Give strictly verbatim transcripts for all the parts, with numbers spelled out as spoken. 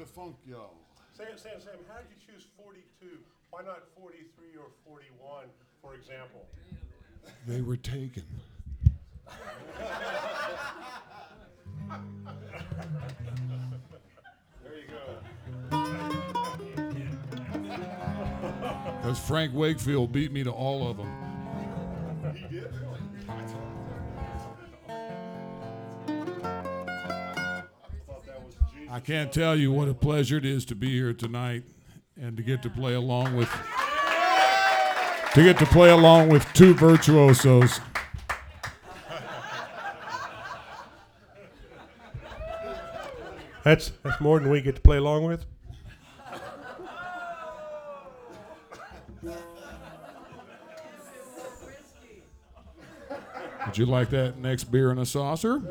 to funk y'all. Sam, Sam, Sam, how did you choose forty-two? Why not forty-three or forty-one, for example? They were taken. There you go. Because Frank Wakefield beat me to all of them. He did, really? I can't tell you what a pleasure it is to be here tonight and to get to play along with to get to play along with two virtuosos. That's that's more than we get to play along with. Would you like that next beer in a saucer?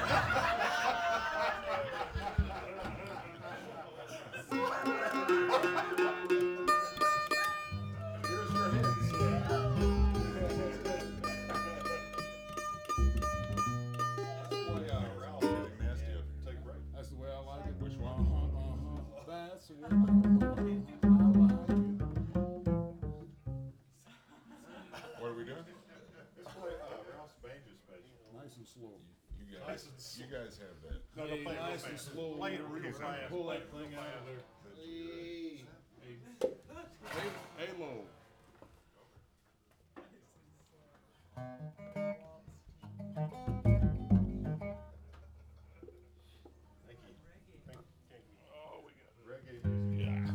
You guys have that. No, no, play it nice real and fast. slow. Play it real fast. Pull Play that it real thing out fast. of there. Hey, Halo. Thank you. Thank, thank you. Oh, we got reggae music. Yeah.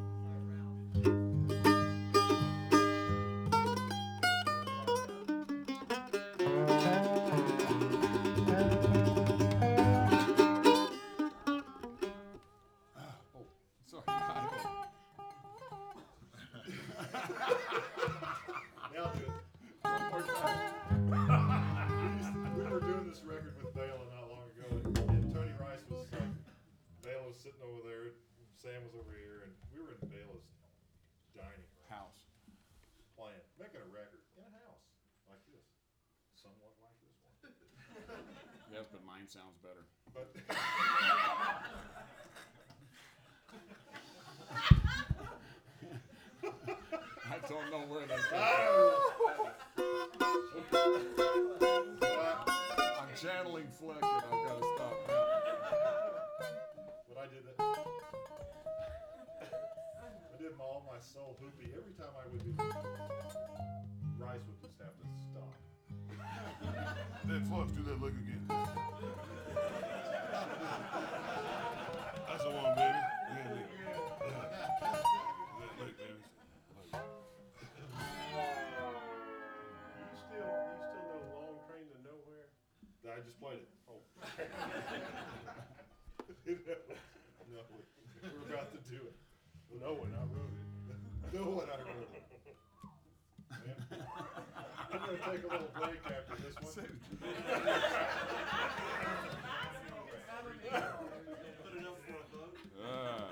Now do it. One more time. We were doing this record with Bela not long ago, and, and Tony Rice was like, Bela was sitting over there, Sam was over here, and we were in Bela's dining room House. playing, making a record in a house like this, somewhat like this one. Yes, but mine sounds better. But I don't know where that's I'm channeling Fleck and I've got to stop now. But I did that. I did my, all my soul hoopy. Every time I would do Rice would just have to stop. Then Flux, do that look again. That's the one, baby. Yeah, yeah. Yeah. Look, baby. You still, you still know Long Train to Nowhere? I just played it. Oh. No, we're about to do it. No one, I wrote it. No one, I wrote it. Man. I'm gonna take a little break after this one.